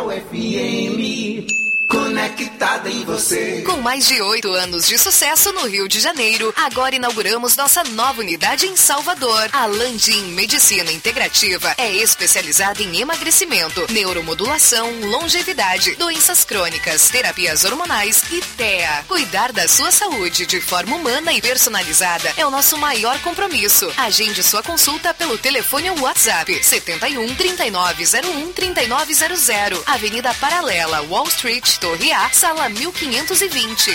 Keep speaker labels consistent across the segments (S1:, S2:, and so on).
S1: Cardeal FM, conectada em você.
S2: Com mais de 8 anos de sucesso no Rio de Janeiro, agora inauguramos nossa nova unidade em Salvador. A Landim Medicina Integrativa é especializada em emagrecimento, neuromodulação, longevidade, doenças crônicas, terapias hormonais e TEA. Cuidar da sua saúde de forma humana e personalizada é o nosso maior compromisso. Agende sua consulta pelo telefone ou WhatsApp 71 3901 3900, Avenida Paralela, Wall Street, Torre A, sala 1520.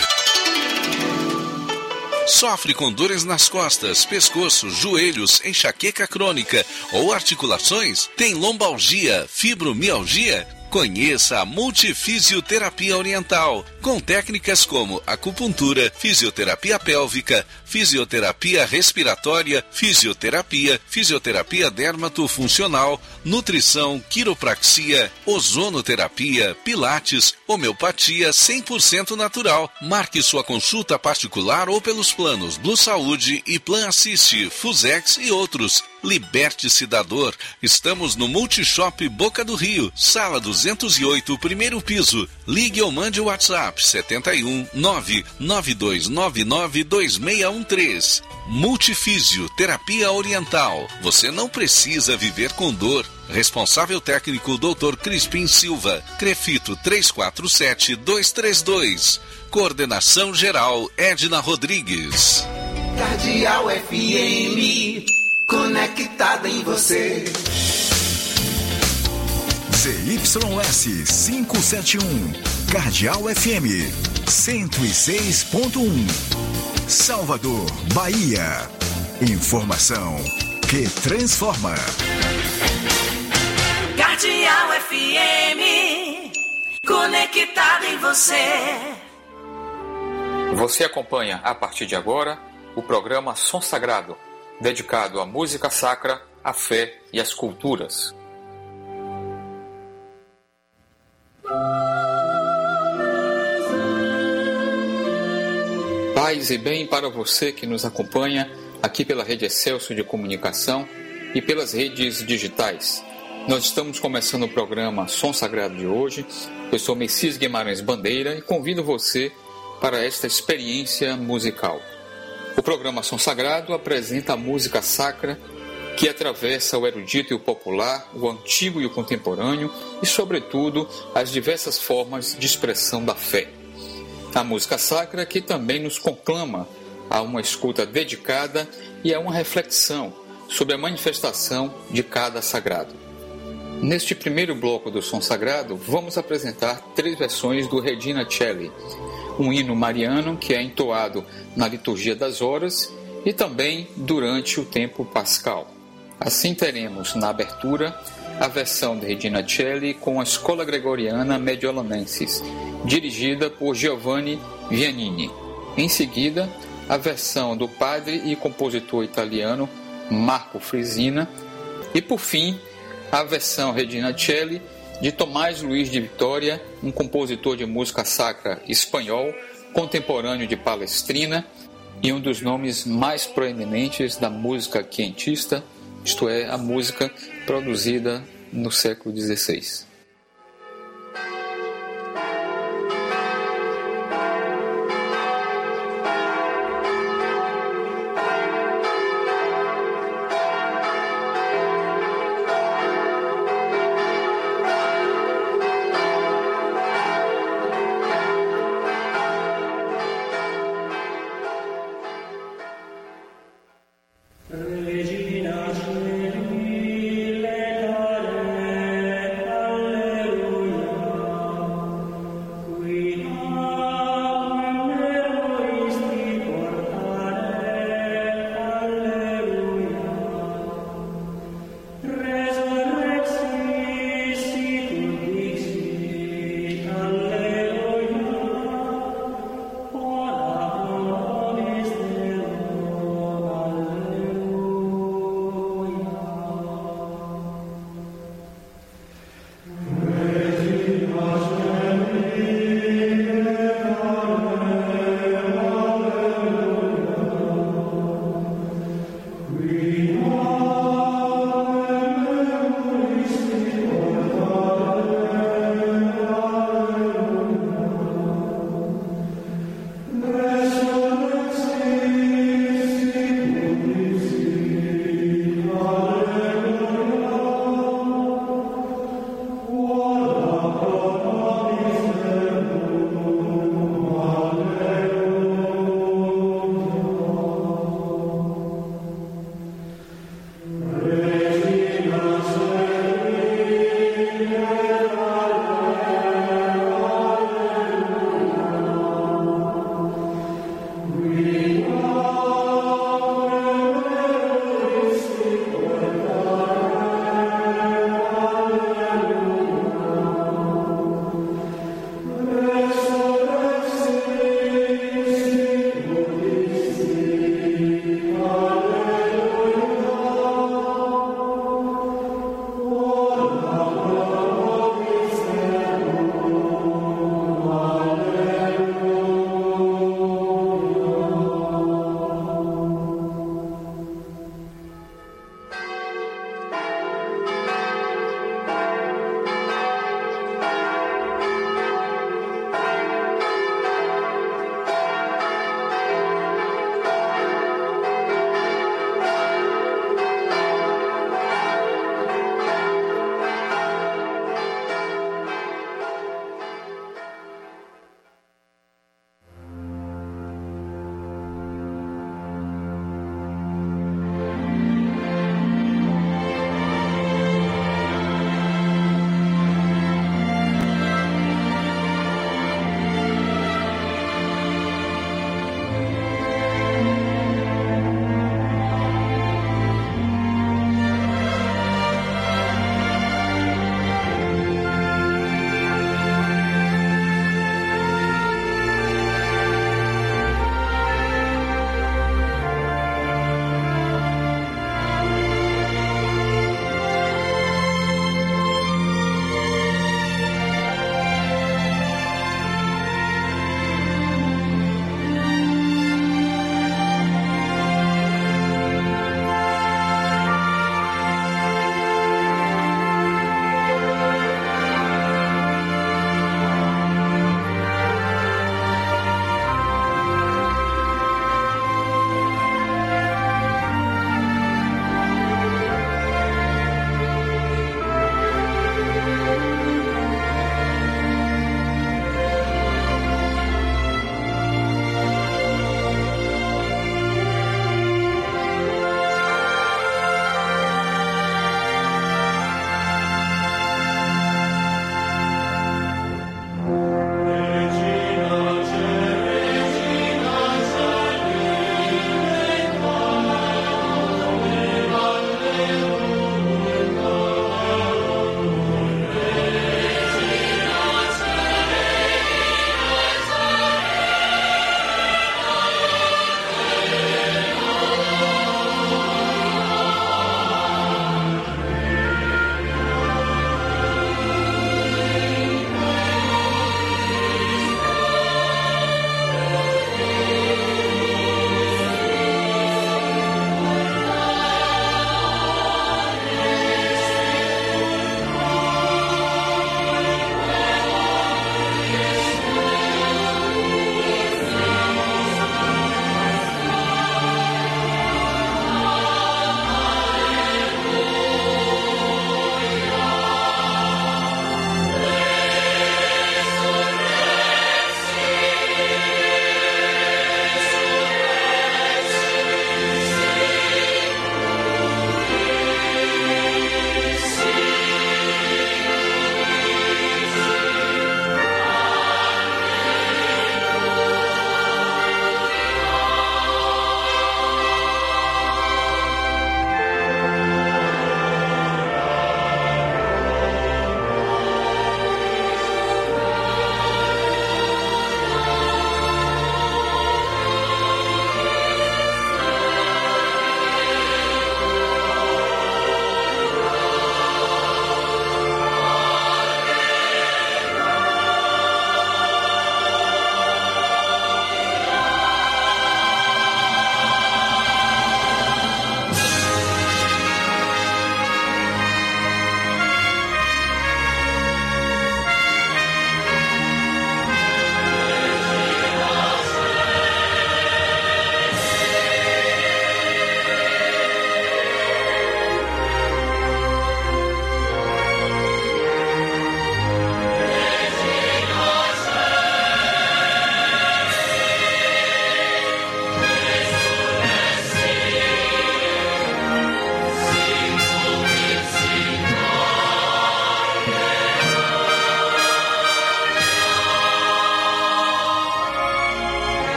S3: Sofre com dores nas costas, pescoço, joelhos, enxaqueca crônica ou articulações? Tem lombalgia, fibromialgia? Conheça a Multifisioterapia Oriental, com técnicas como acupuntura, fisioterapia pélvica, fisioterapia respiratória, fisioterapia dermatofuncional, nutrição, quiropraxia, ozonoterapia, pilates, homeopatia 100% natural. Marque sua consulta particular ou pelos planos Blue Saúde e Plan Assist, Fusex e outros. Liberte-se da dor. Estamos no Multishop Boca do Rio, sala 208, primeiro piso. Ligue ou mande o WhatsApp 71 992992613. Multifísio Terapia Oriental. Você não precisa viver com dor. Responsável técnico Dr. Crispim Silva. Crefito 347232. Coordenação geral Edna Rodrigues.
S1: Cardeal FM, conectada em você.
S4: ZYS 571, Cardeal FM 106.1, Salvador, Bahia. Informação que transforma.
S1: Cardeal FM, conectada em você.
S5: Você acompanha a partir de agora o programa Som Sagrado, dedicado à música sacra, à fé e às culturas. Paz e bem para você que nos acompanha aqui pela Rede Excelsior de Comunicação e pelas redes digitais. Nós estamos começando o programa Som Sagrado de hoje. Eu sou Messias Guimarães Bandeira e convido você para esta experiência musical. O programa Som Sagrado apresenta a música sacra que atravessa o erudito e o popular, o antigo e o contemporâneo e, sobretudo, as diversas formas de expressão da fé. A música sacra que também nos conclama a uma escuta dedicada e a uma reflexão sobre a manifestação de cada sagrado. Neste primeiro bloco do Som Sagrado, vamos apresentar 3 versões do Regina Coeli, um hino mariano que é entoado na liturgia das horas e também durante o tempo pascal. Assim teremos na abertura a versão de Regina Coeli com a Escola Gregoriana Mediolanensis, dirigida por Giovanni Viannini. Em seguida, a versão do padre e compositor italiano Marco Frisina e, por fim, a versão Regina Coeli de Tomás Luiz de Vitória, um compositor de música sacra espanhol, contemporâneo de Palestrina e um dos nomes mais proeminentes da música quientista, isto é, a música produzida no século XVI.
S6: Regina Coeli, le care al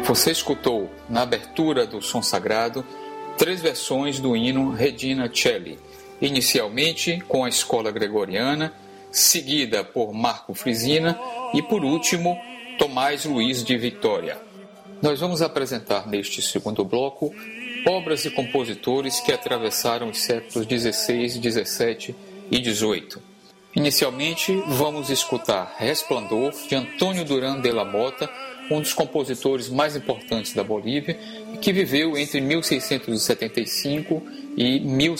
S5: Você escutou, na abertura do Som Sagrado, 3 versões do hino Regina Coeli, inicialmente com a Escola Gregoriana, seguida por Marco Frisina e, por último, Tomás Luiz de Vitória. Nós vamos apresentar neste segundo bloco obras e compositores que atravessaram os séculos XVI, XVII e XVIII. Inicialmente, vamos escutar Resplandor, de Antônio Durán de la Mota, um dos compositores mais importantes da Bolívia, que viveu entre 1675 e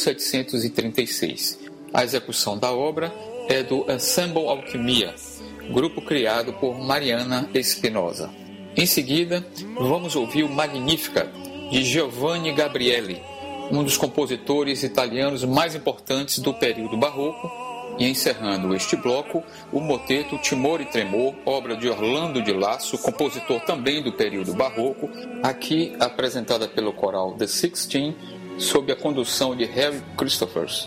S5: 1736. A execução da obra é do Ensemble Alquimia, grupo criado por Mariana Espinosa. Em seguida, vamos ouvir o Magnificat, de Giovanni Gabrieli, um dos compositores italianos mais importantes do período barroco, e encerrando este bloco, o moteto Timor e Tremor, obra de Orlando de Lasso, compositor também do período barroco, aqui apresentada pelo coral The Sixteen, sob a condução de Harry Christophers.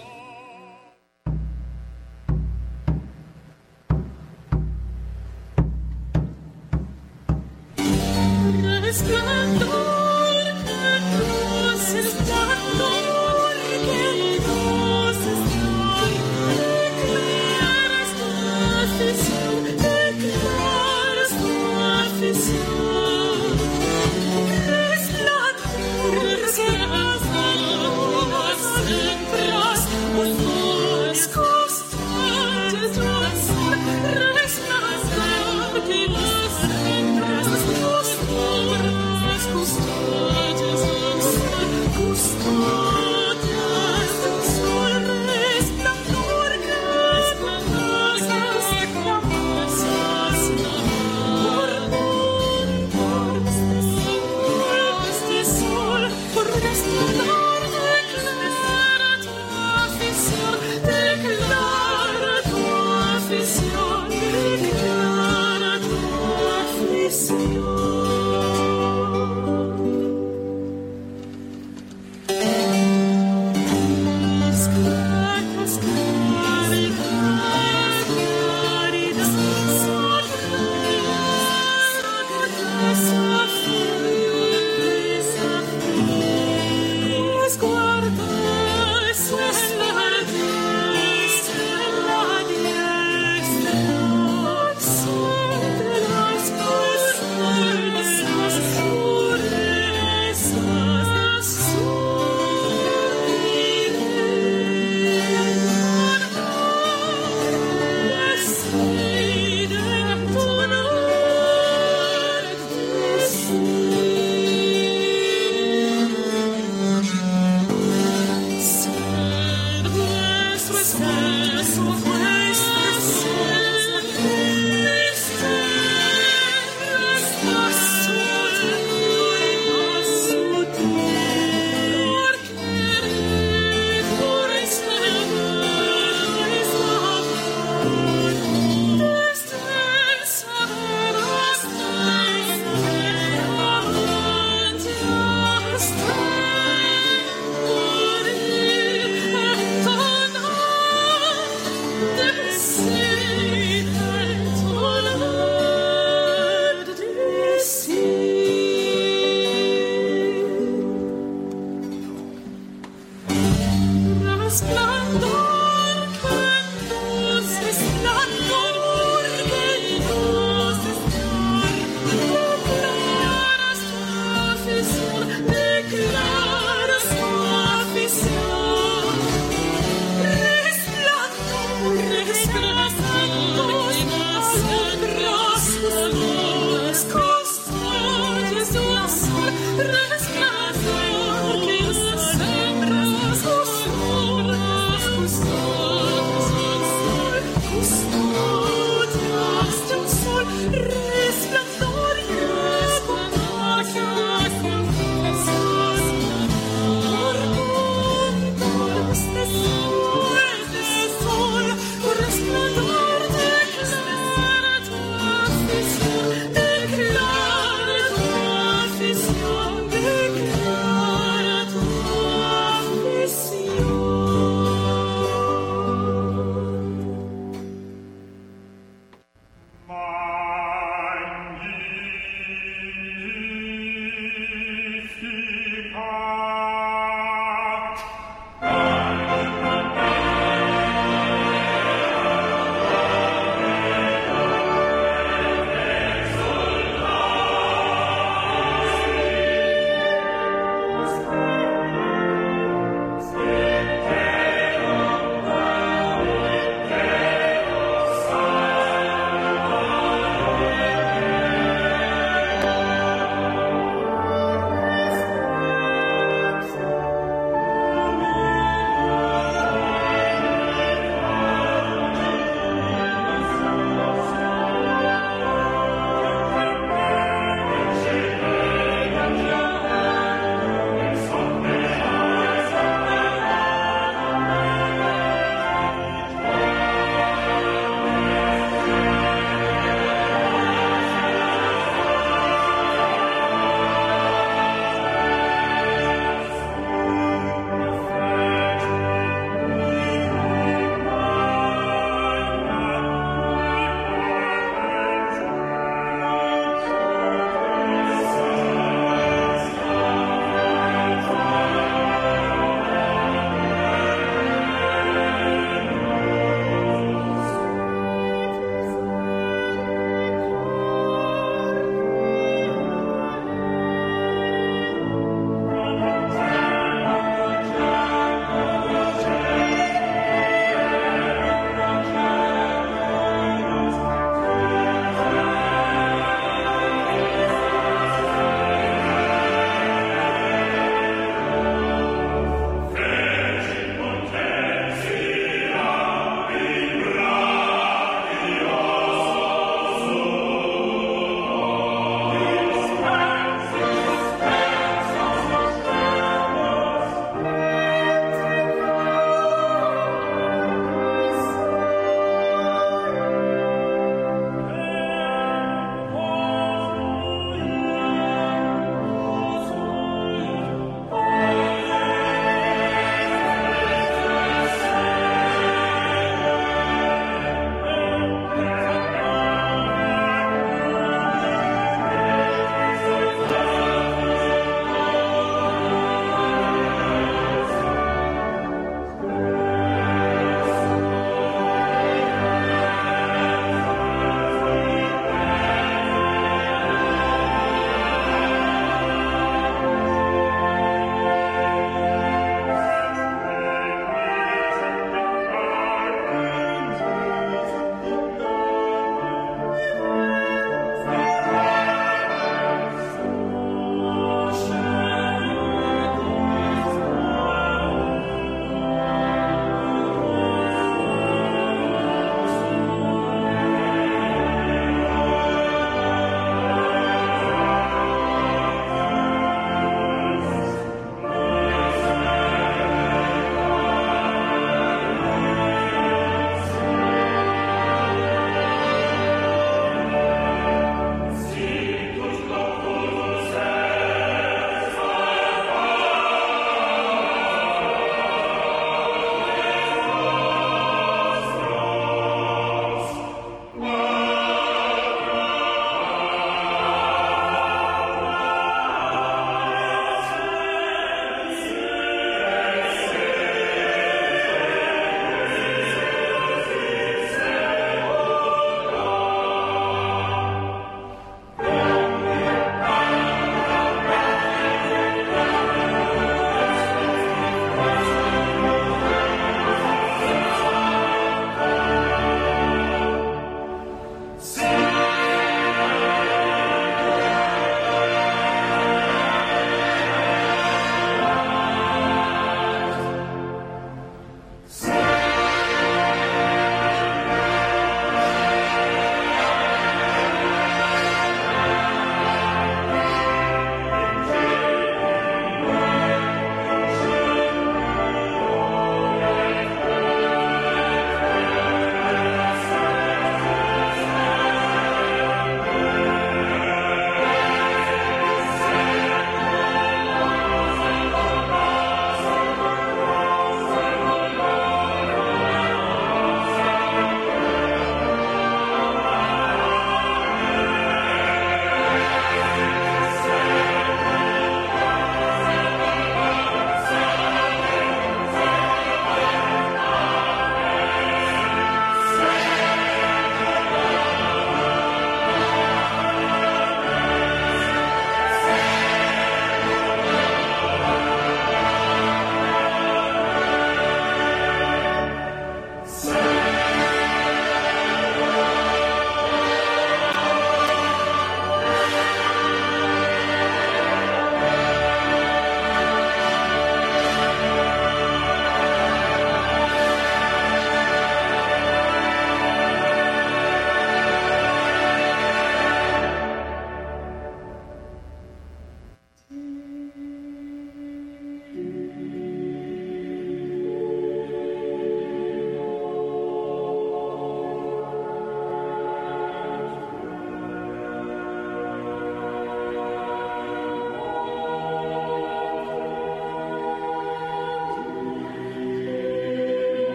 S6: Resplandor de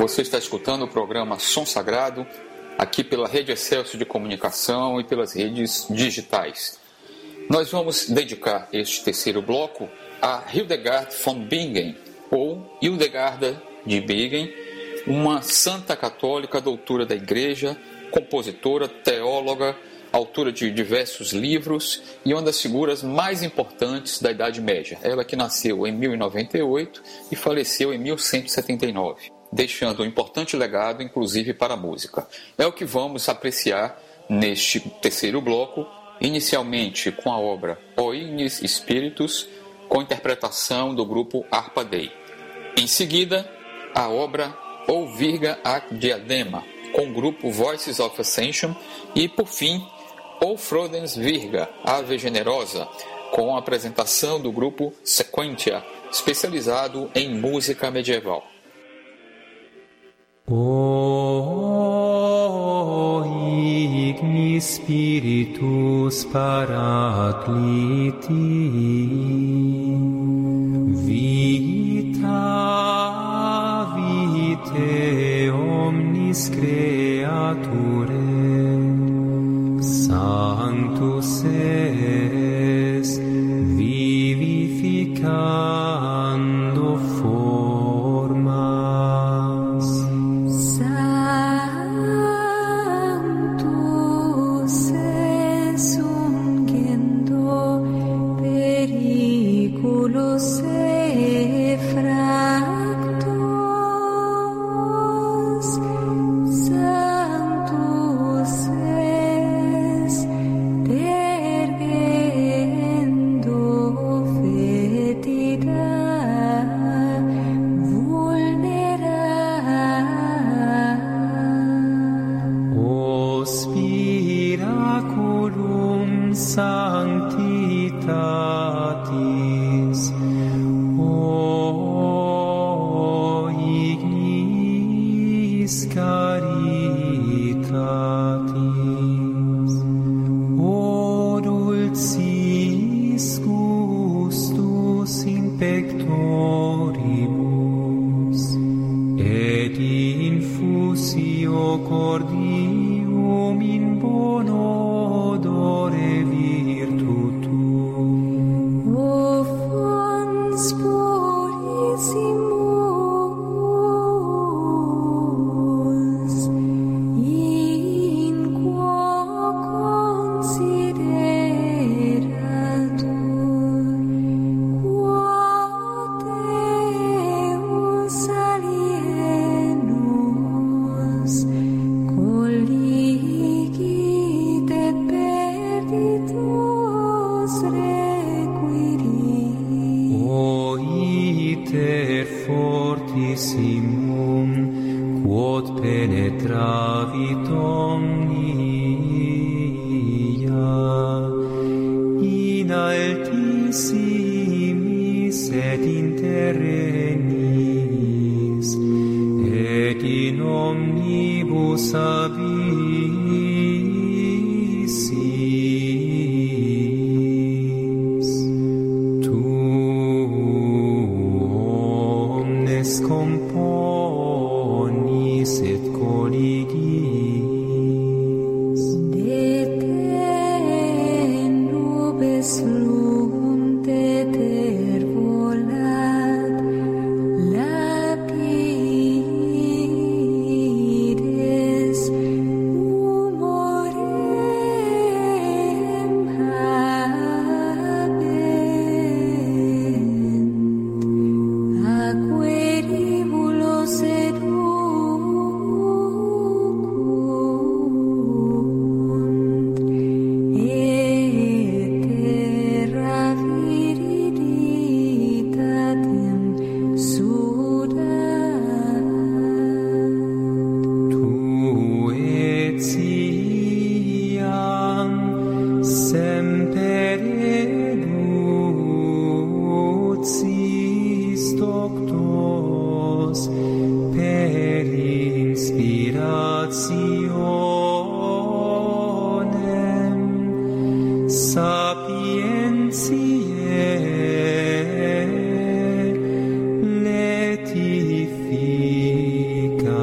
S5: Você está escutando o programa Som Sagrado, aqui pela Rede Excelsior de Comunicação e pelas redes digitais. Nós vamos dedicar este terceiro bloco a Hildegard von Bingen, ou Hildegarda de Bingen, uma santa católica, doutora da Igreja, compositora, teóloga, autora de diversos livros e uma das figuras mais importantes da Idade Média. Ela que nasceu em 1098 e faleceu em 1179, deixando um importante legado, inclusive para a música. É o que vamos apreciar neste terceiro bloco, inicialmente com a obra O Ignis Spiritus, com interpretação do grupo Harpa Dei. Em seguida, a obra O Virga ac Diadema, com o grupo Voices of Ascension, e, por fim, O Frodens Virga, Ave Generosa, com a apresentação do grupo Sequentia, especializado em música medieval.
S6: O Ignis Spiritus Paracliti, Vita Vitae omnis creature, Sanctus es vivificando formas. Sanctus es ungendo periculos effractos. Sanctus es tergendo fetida vulnera. O spiraculum sanctitatis, O Ignis caritatis, O dulcis gustus in pectoribus, et infusio cordium in bono odore virtutum. O fons purissimus, in quo consideratur, quod Deus alienus, colligit et perditus requirit. O iter fortissimum, quod penetravit omnia, in altissimis et in terrenis, et in omnibus abyssis. Tu omnes componis et colligis, de te nubes fluunt et volat, lapides humorem habent, aqueribulos educunt, et terra viriditatem sudat. Tu et siam semper educis doctos per inspirationem sapientiae letifica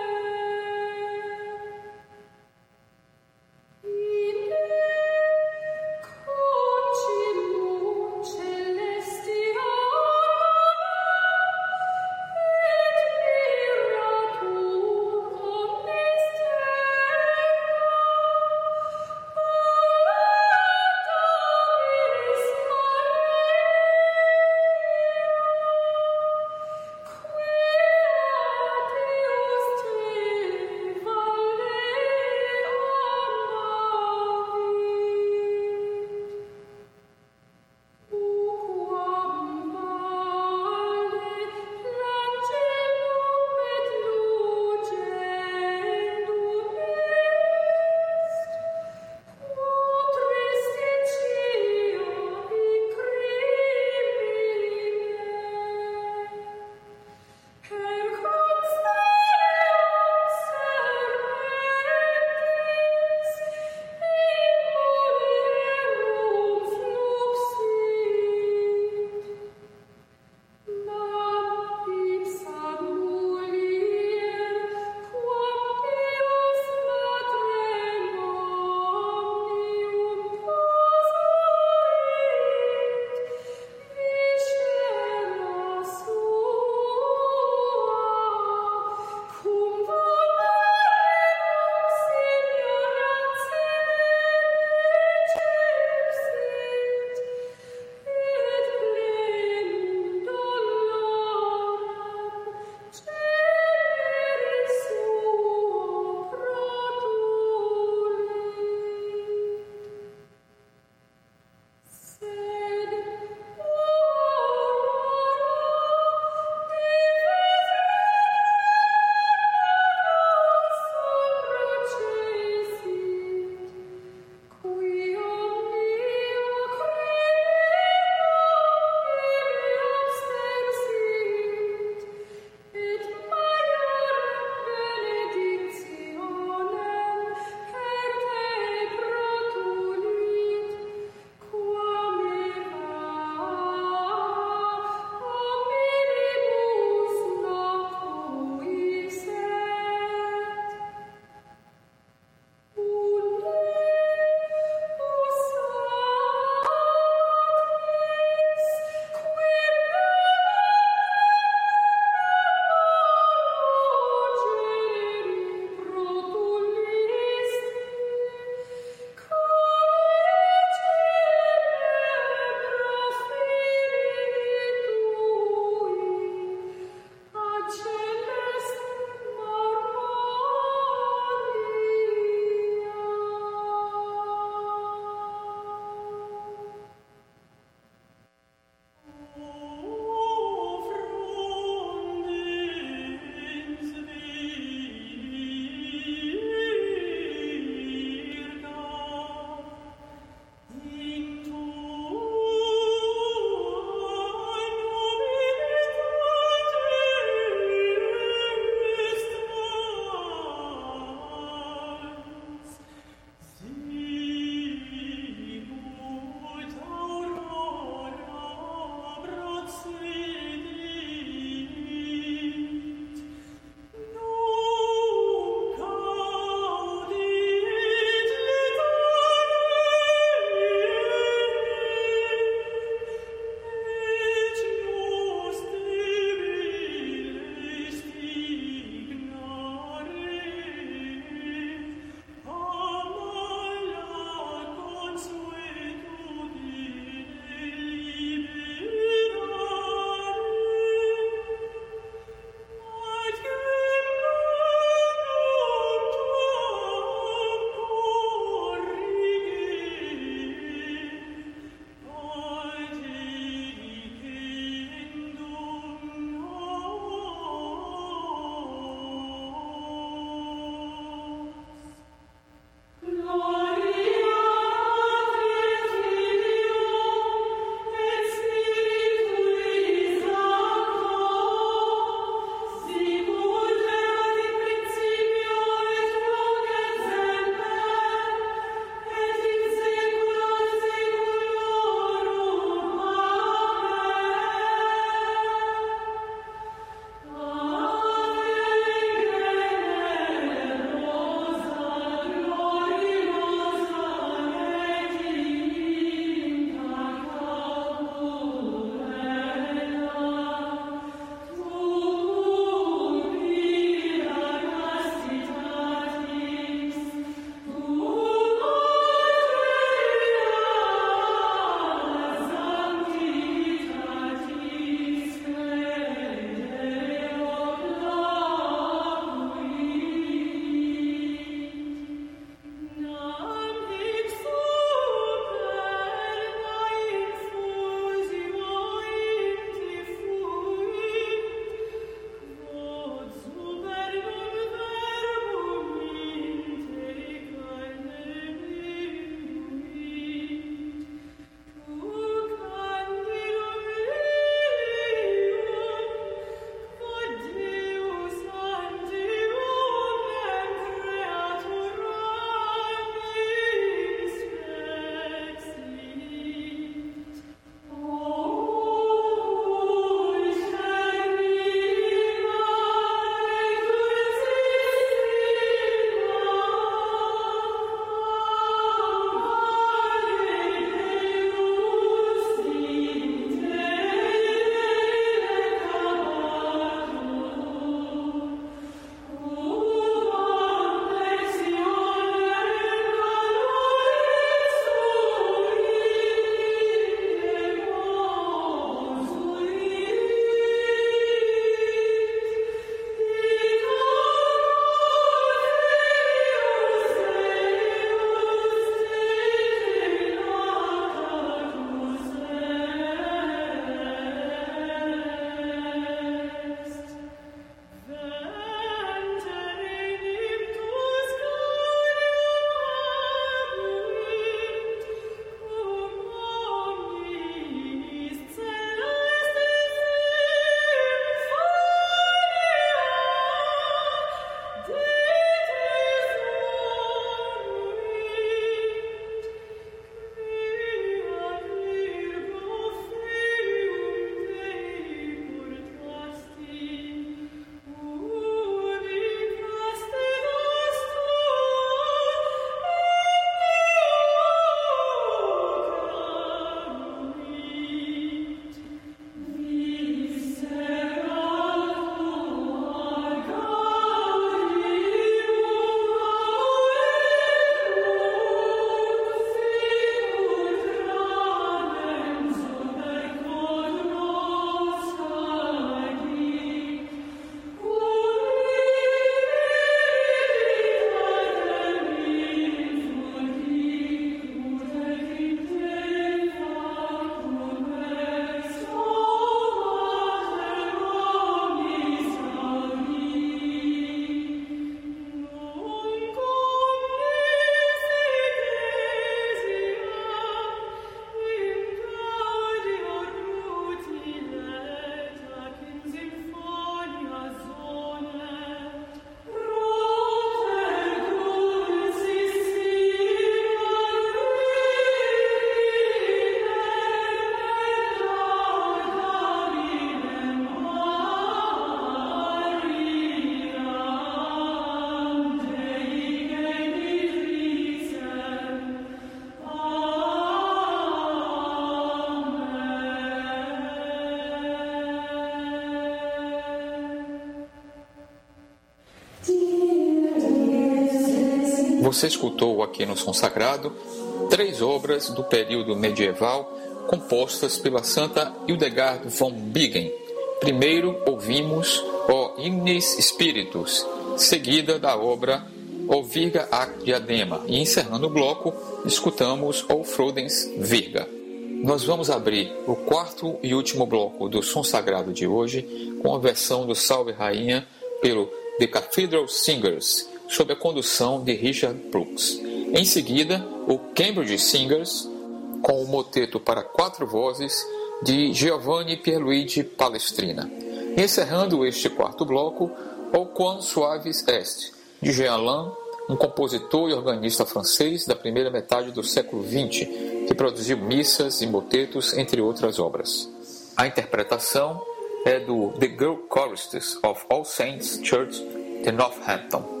S5: Você escutou aqui no Som Sagrado 3 obras do período medieval compostas pela Santa Hildegard von Bingen. Primeiro ouvimos O Ignis Spiritus, seguida da obra O Virga ac Diadema, e encerrando o bloco, escutamos O Frodens Virga. Nós vamos abrir o 4º e último bloco do Som Sagrado de hoje com a versão do Salve Rainha pelo The Cathedral Singers, sob a condução de Richard Brooks. Em seguida, o Cambridge Singers, com o moteto para 4 vozes de Giovanni Pierluigi Palestrina. Encerrando este 4º bloco, O Quam Suavis Est, de Jean Lin, um compositor e organista francês da primeira metade do século XX, que produziu missas e motetos, entre outras obras. A interpretação é do The Girl Choristers of All Saints Church de Northampton.